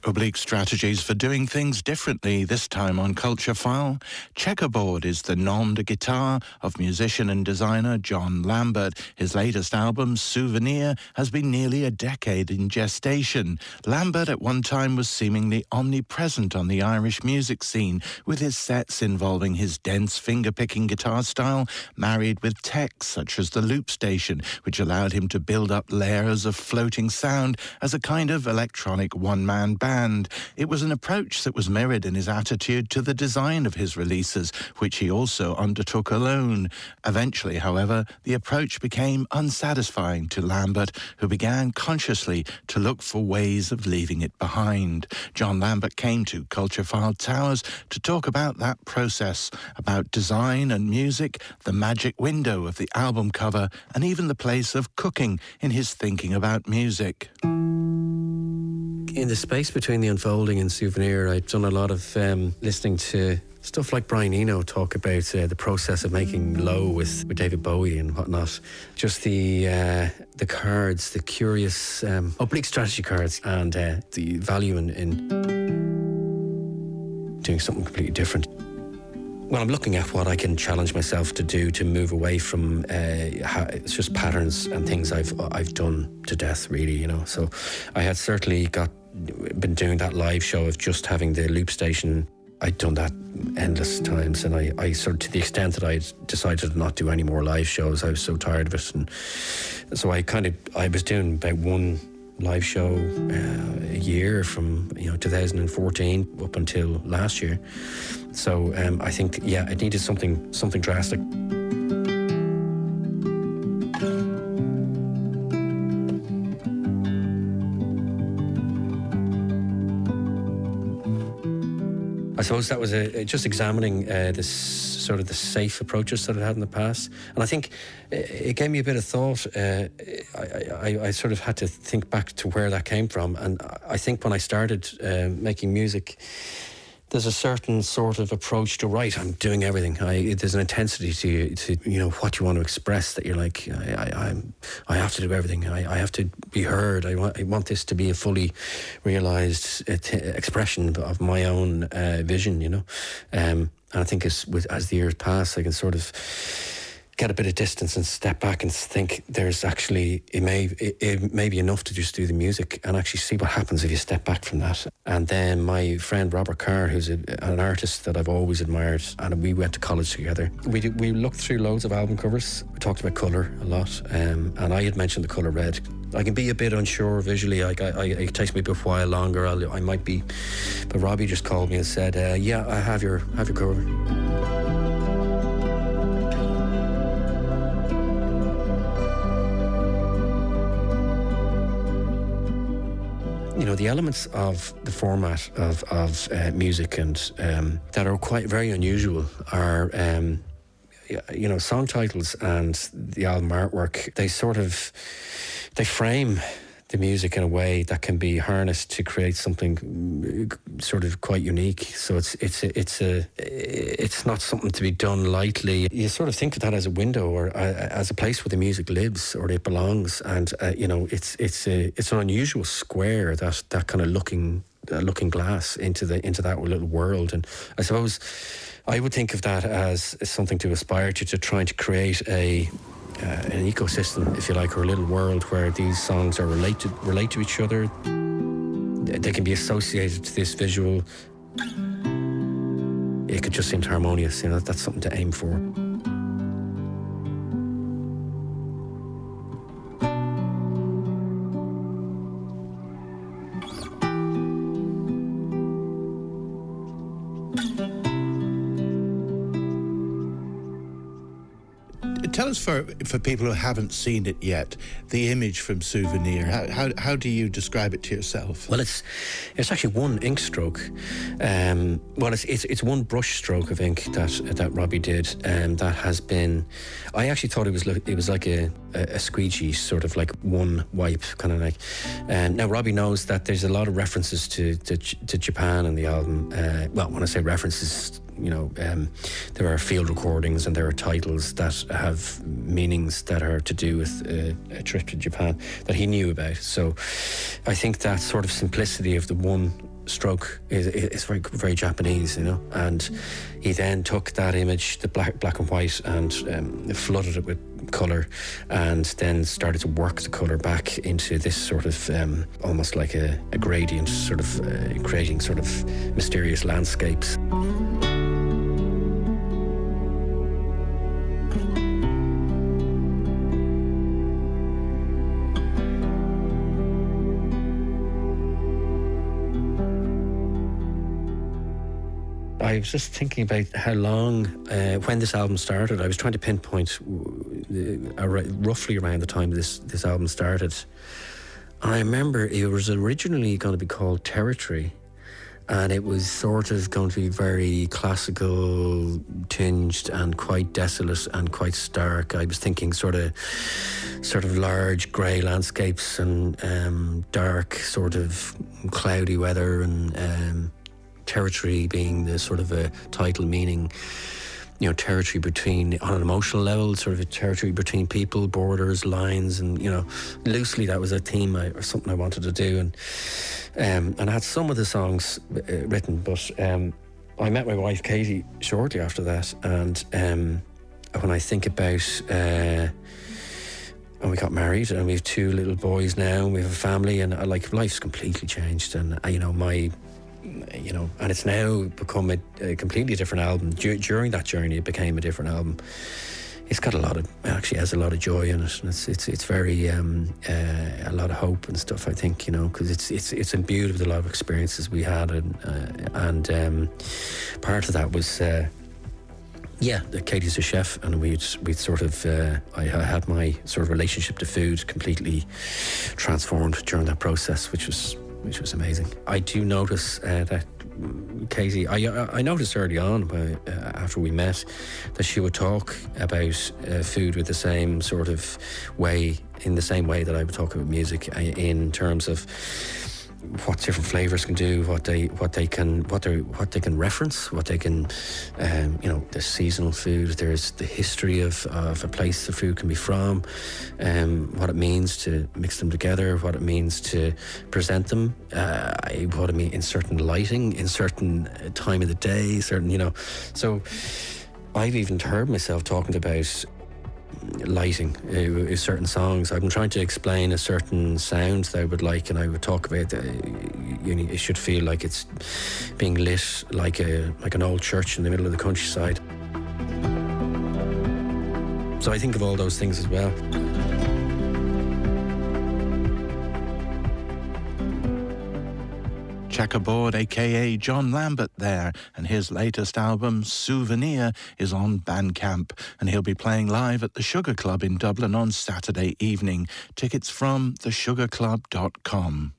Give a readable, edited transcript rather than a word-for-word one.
Oblique strategies for doing things differently, this time on Culture File. Checkerboard is the nom de guitar of musician and designer John Lambert. His latest album, Souvenir, has been nearly a decade in gestation. Lambert at one time was seemingly omnipresent on the Irish music scene, with his sets involving his dense finger-picking guitar style, married with tech such as the loop station, which allowed him to build up layers of floating sound as a kind of electronic one-man band. It was an approach that was mirrored in his attitude to the design of his releases, which he also undertook alone. Eventually, however, the approach became unsatisfying to Lambert, who began consciously to look for ways of leaving it behind. John Lambert came to Culture File Towers to talk about that process, about design and music, the magic window of the album cover, and even the place of cooking in his thinking about music. In the space between The Unfolding and Souvenir, I've done a lot of listening to stuff like Brian Eno talk about the process of making Low with David Bowie and whatnot. Just the cards, the curious oblique strategy cards, and the value in doing something completely different. Well, I'm looking at what I can challenge myself to do to move away from it's just patterns and things I've done to death, really, you know. So I had certainly been doing that live show of just having the loop station. I'd done that endless times, and I sort of, to the extent that I'd decided to not do any more live shows, I was so tired of it. And so I was doing about one live show a year from 2014 up until last year. So I think, yeah, it needed something drastic. I suppose that was just examining this sort of the safe approaches that I had in the past, and I think it gave me a bit of thought. I sort of had to think back to where that came from, and I think when I started making music, there's a certain sort of approach to, right, I'm doing everything. There's an intensity to what you want to express, that you're like, I have to do everything. I have to be heard. I want this to be a fully realised expression of my own vision, you know. And I think as the years pass, I can sort of get a bit of distance and step back and think there's actually, it may be enough to just do the music and actually see what happens if you step back from that. And then my friend Robert Carr, who's an artist that I've always admired, and we went to college together. We looked through loads of album covers. We talked about colour a lot, and I had mentioned the colour red. I can be a bit unsure visually. It takes me a bit while longer. I might be, but Robbie just called me and said, "Yeah, I have your cover." You know, the elements of the format of music and that are very unusual are, song titles and the album artwork. They frame the music in a way that can be harnessed to create something sort of quite unique. So it's not something to be done lightly. You sort of think of that as a window or as a place where the music lives or it belongs, and it's an unusual square, that kind of looking glass into that little world. And I suppose I would think of that as something to aspire to trying to create an ecosystem, if you like, or a little world where these songs are relate to each other. They can be associated to this visual. It could just seem harmonious, you know. That's something to aim for. Tell us, for people who haven't seen it yet, the image from Souvenir. How do you describe it to yourself? Well, it's actually one ink stroke. It's one brush stroke of ink that Robbie did. That has been. I actually thought it was like a squeegee, sort of like one wipe, kind of like. Now Robbie knows that there's a lot of references to Japan in the album. When I say references, there are field recordings and there are titles that have meanings that are to do with a trip to Japan that he knew about. So I think that sort of simplicity of the one stroke is very, very Japanese, you know. And he then took that image, the black and white, and flooded it with colour, and then started to work the colour back into this sort of almost like a gradient, sort of creating sort of mysterious landscapes. I was just thinking about how long, when this album started. I was trying to pinpoint roughly around the time this album started. I remember it was originally going to be called Territory, and it was sort of going to be very classical tinged and quite desolate and quite stark. I was thinking sort of large grey landscapes and dark sort of cloudy weather, and territory being the sort of a title meaning, you know, territory between, on an emotional level, sort of a territory between people, borders, lines, and, you know, loosely that was a theme or something I wanted to do, and I had some of the songs written, but I met my wife Katie shortly after that, and when I think about and we got married, and we have 2 little boys now, and we have a family, and like life's completely changed, and and it's now become a completely different album. During that journey, it became a different album. It's got actually has a lot of joy in it, and it's very a lot of hope and stuff, I think, you know, because it's imbued with a lot of experiences we had, and part of that was Katie's a chef, and we'd sort of I had my sort of relationship to food completely transformed during that process, which was amazing. I do notice that Katie, I noticed early on after we met that she would talk about food with the same sort of way, in the same way that I would talk about music, in terms of what different flavors can do, what they can reference, what they can, the seasonal food. There's the history of a place the food can be from, what it means to mix them together, what it means to present them, what it means in certain lighting, in certain time of the day, certain, you know. So I've even heard myself talking about lighting certain songs. I've been trying to explain a certain sound that I would like, and I would talk about it should feel like it's being lit like an old church in the middle of the countryside. So I think of all those things as well. Checkerboard, aka John Lambert there, and his latest album, Souvenir, is on Bandcamp, and he'll be playing live at the Sugar Club in Dublin on Saturday evening. Tickets from thesugarclub.com.